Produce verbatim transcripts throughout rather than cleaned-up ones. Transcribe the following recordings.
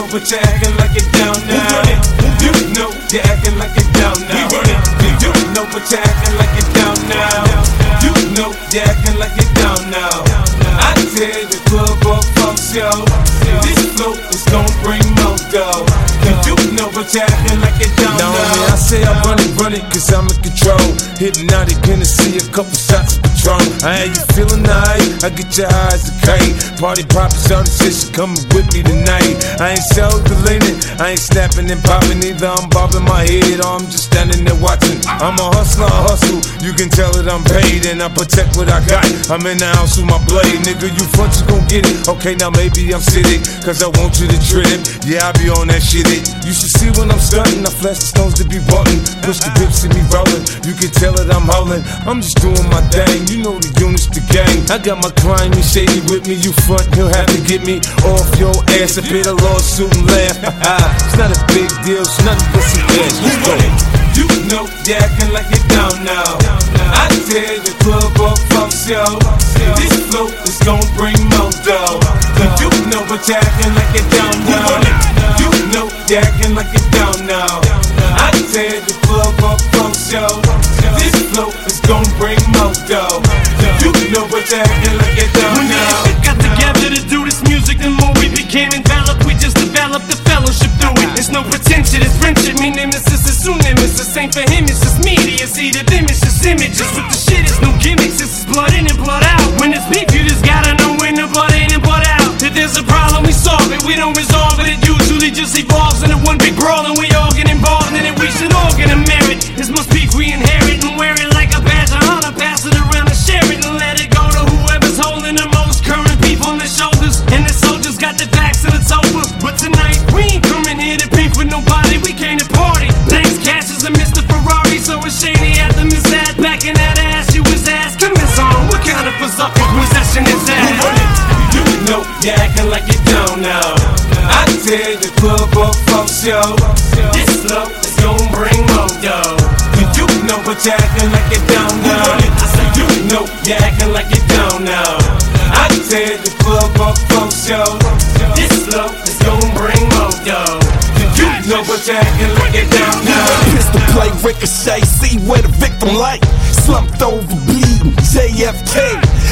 but you're acting like it down now. You know you're acting like it down now. You know but you're acting like it down now. You know you're acting like it down now. I tear the club up from show. This flow is gon' bring more dough. You know but you're acting like it down now. Now I say I run it, run it, cause I'm in control. Hypnotic Hennessy, a couple shots of Patron. I ain't you feeling nice? I get your eyes a kite. Party poppin', all the shit, she coming with me tonight. I ain't self-deleting, I ain't snapping and popping either. I'm bobbing my head or I'm just standing there watching. I'm a hustler, I hustle, you can tell that I'm paid. And I protect what I got, I'm in the house with my blade. Nigga, you front, you gon' get it. Okay, now maybe I'm sitting, cause I want you to trip. Yeah, I be on that shit it. You should see when I'm stunting, I flash the stones to be button. Push the whips, see me rolling, you can tell that I'm howling. I'm just doing my thing, you know the units, the gang. I got my client, me shady with me, you front, he'll have to get me off your ass. I pay the lawsuit and laugh. It's not a big deal, it's nothing but some cash. Let's go. You know you're acting like it down now. I tear the club up from show. This flow is gon' bring more dough. You know but you're acting like it down now. You know you're acting like it down now. I tear the club up from show. This flow is gon' bring more dough. You know but you're acting like it down now. When we got together to do this music, the more we became enveloped. We just developed the fellowship through it. It's no pretension, it's friendship. Me nemesis is soon nemesis. Ain't for him, it's just media. See the them, it's just images. With the shit, it's no gimmicks. This is blood in and blood out. When it's beef, you just gotta know when the blood in and blood out. If there's a problem, we solve it. We don't resolve it. It usually just evolves into one big brawl, and we all get involved in it. We should all get a merit. This must be we inherit and wear it like a badge of honor. Pass it around and share it and let it go to whoever's holding the most current beef on their shoulders. And the soldiers got their backs and it's over. But tonight we ain't coming here to beef with nobody. We came to party. Thanks, Cash is a Mister Ferrari, so it's shady at the Miss Ad. Back in that ass, you was asking Miss on what kind of berserker possession is that? You know you're acting like it down now. I tear the club up from show. This flow is gon' bring more dough. You know but you're acting like it down now. I say you know you're acting like it down now. I tear the club up from show. This flow is gon' bring more dough. You know but you're acting like it down now. Pistol play, ricochet, see where the victim like. Slumped over, bleeding, J F K.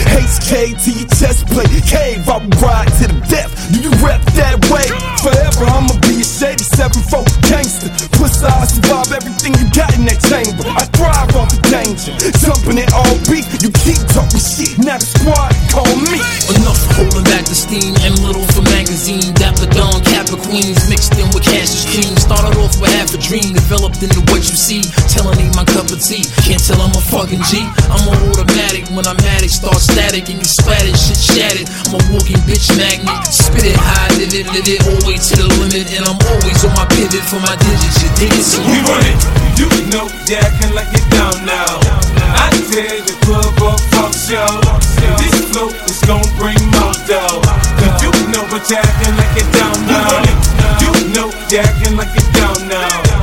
H K to your chest plate, cave, I will ride to the death. Do you rep that way? Forever I'ma be a shady seven four gangster. Plus I survive everything you got in that chamber. I thrive off the danger, jumping in all beat. You keep talking shit, now the squad call me. Enough holding back the steam, M Little for magazine. Dapper Dawn, Kappa Queens, mixed in with Cassius Cream. Started off with half a dream, developed into what you see. Telling ain't my cup of tea, can't tell I'm a fucking G. I'm on automatic, when I'm at it, start static and you splattered, shit shattered. I'm a walking bitch magnet, spit it high, live it, live it, all way to the limit. And I'm always on my pivot for my digits, you dig it? So we run it, you know you're acting like it down now. I tear the club up from show. This flow is gon' bring more dough. You know but you're acting like it down now. You know you're acting like it down now.